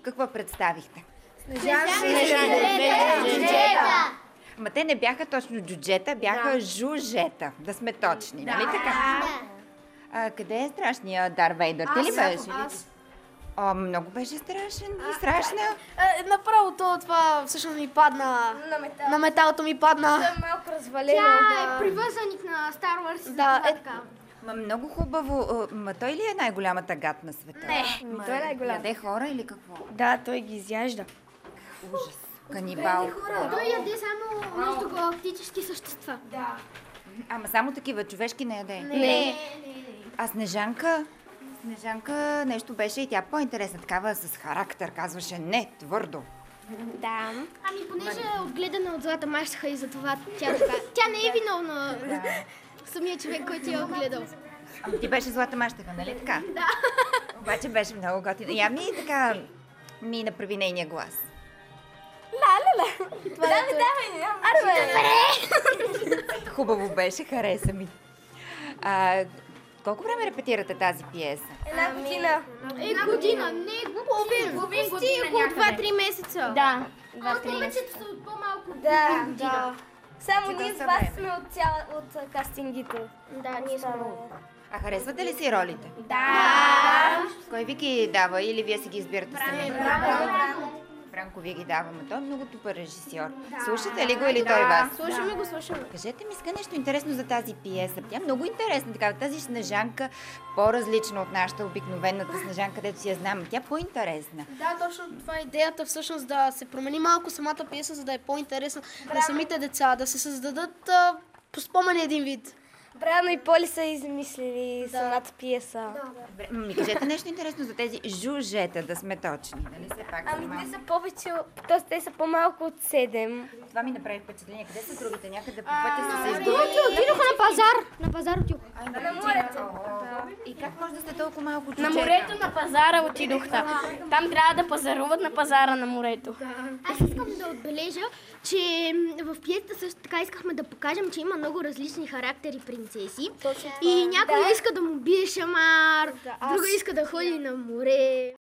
какво представихте? Джуджета! Ма те не бяха точно джуджета, бяха жужета, да сме точни, нали така? Къде е страшният Дар Вейдър? Ти ли беше? Много беше страшен и страшна. Направо това всъщност ми падна. На металото ми падна. Малко развалено. Тя е привързаник на Star Wars. Да, Ма много хубаво. Ма той ли е най-голямата гад на света? Не, той е най-голям. Яде хора или какво? Да, той ги изяжда. Ужас. Канибал. Той яде само междугалактически същества. Да. Ама само такива, човешки не яде. Не. А Снежанка? Снежанка нещо беше и тя по-интересна, такава с характер, казваше не, твърдо. Да. Ами понеже е отгледана от злата мащеха и затова тя така. Тя не е виновна. Самия човек, който я е отгледал. Ама ти беше злата мащеха, нали така? Да. Обаче беше много готина. Я ми така ми направи нейния глас. Хубаво беше, хареса ми. Колко време репетирате тази пиеса? Една година. Година, не половин година. Около 2-3 месеца. Да. Повечето са от по-малко. Да. Само Доста ние с вас време. сме от кастингите. Да, ние сме. А харесвате ли си ролите? Да. Кой ви ги дава или вие си ги избирате сами? Франко ви ги дава, но той е много тупър режисьор. Слушате ли го или той вас? Слушаме го, слушаме. Кажете ми сега нещо интересно за тази пиеса. Тя е много интересна, такава. Тази Снежанка по-различна от нашата обикновената Снежанка, където си я знам. Тя е по-интересна. Да, точно това е идеята всъщност да се промени малко самата пиеса, за да е по-интересна на самите деца, да се създадат по спомени един вид. Брано и Поли са измислили самата пиеса. Добре, ми кажете нещо интересно за тези жужета, да сме точни. Нали все пак? Ами те са повече, т.е. те са по-малко от 7. Това ми направи впечатление. Къде са другите? Някъде по пътя са се изгубили. Отидоха на пазар. На пазар отидоха. На морето. И как може да сте толкова малко На чучета? морето на пазара отидохте. Там трябва да пазаруват на пазара на морето. Аз искам да отбележа, че в пиесата също така искахме да покажем, че има много различни характери принцеси. И някой иска да му бие шамар, друга иска да ходи на море.